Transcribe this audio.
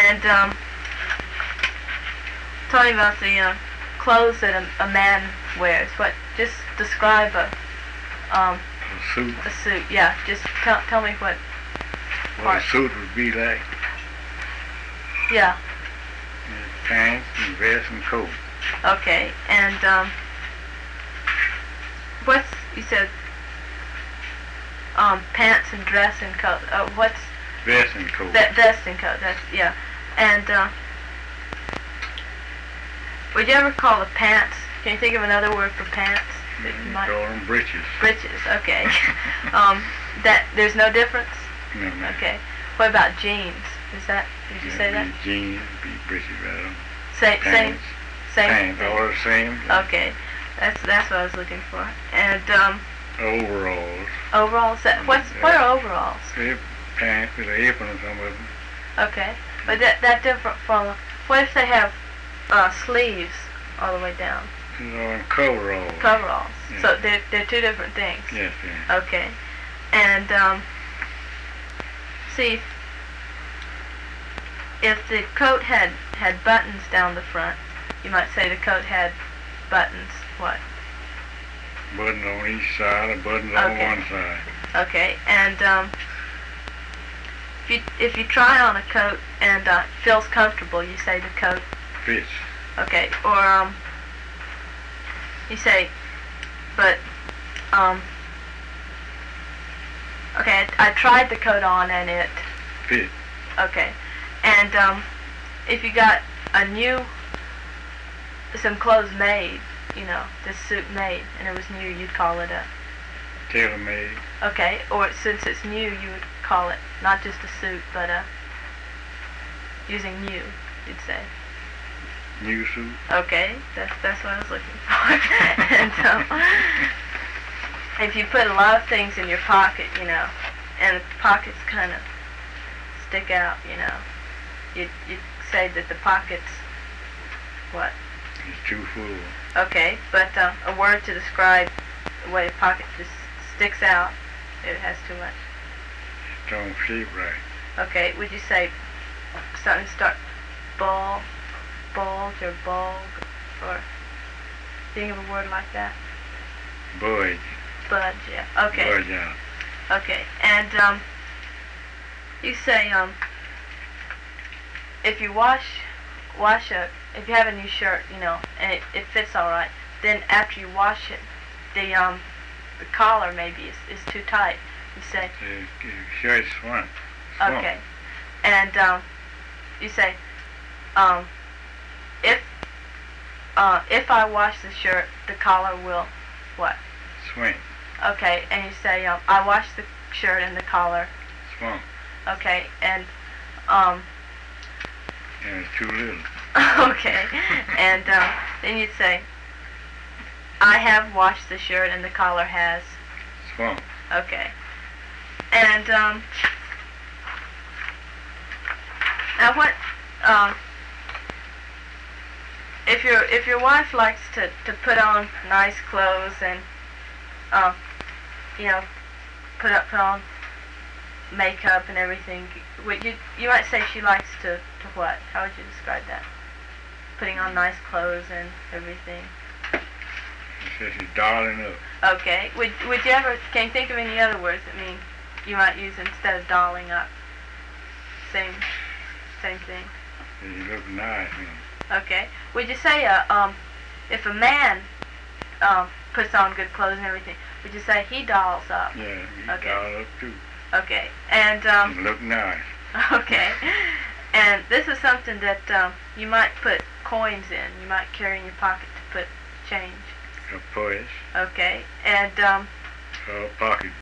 And tell me about the clothes that a man wears. Just describe a suit. a suit. Yeah, just tell me what What part. a suit would be like. Yeah. Pants and vest and coat. Okay. And what's you said? Pants and dress and coat. What's Vest and coat. vest and coat? That's yeah. And would you ever call the pants? Can you think of another word for pants that you might? Call them breeches. Breeches. Okay. That there's no difference. No, no. Okay. What about jeans? Is that? Did you say that? Be jeans, be breeches, rather. Same. Pants. Same. Pants, all the same. Okay. That's what I was looking for. And Overalls. overalls. What are overalls? Pants with an apron on some of them. Okay. But that different from. What if they have sleeves all the way down? And coveralls. Coveralls. Yeah. So they're two different things. Yes, yes. Okay. And see, if the coat had buttons down the front, you might say the coat had buttons. What? Buttons on each side, and buttons Okay. on one side. Okay. And if you try on a coat and it feels comfortable, you say the coat. Fits. Okay. Or you say, but okay. I tried the coat on and it. Fit. Okay. And if you got some clothes made, this suit made, and it was new, you'd call it a. Tailor-made. Okay. Or since it's new, you would call it not just a suit, but using new, you'd say. New suit. Okay. That's what I was looking for. And if you put a lot of things in your pocket, and the pockets kind of stick out, you'd say that the pockets, what? It's too full. Okay, but a word to describe the way a pocket just sticks out, it has too much. It don't shape right. Okay, would you say something start bulge or bulge, or think of a word like that? Budge. Budge, yeah. Okay. Budge out. Okay, and you say if you if you have a new shirt, and it fits all right, then after you wash it, the collar maybe is too tight. You say. The shirt swamp. Okay, and you say if I wash the shirt, the collar will what? Swing. Okay, and you say I wash the shirt and the collar. Swamp. Okay, and And it's too little. okay, and then you'd say I have washed the shirt and the collar has. Swamp. Okay, and now what? If your wife likes to put on nice clothes and put on makeup and everything, you might say she likes to what? How would you describe that? Putting on nice clothes and everything. It says she's dolling up. Okay. Would you ever? Can you think of any other words that mean you might use instead of dolling up? Same thing. You look nice. Okay. Would you say if a man puts on good clothes and everything, would you say he dolls up? Yeah, you Okay. doll up too. Okay. And You look nice. okay. And this is something that you might put coins in. You might carry in your pocket to put change. A purse. Okay. And A pocket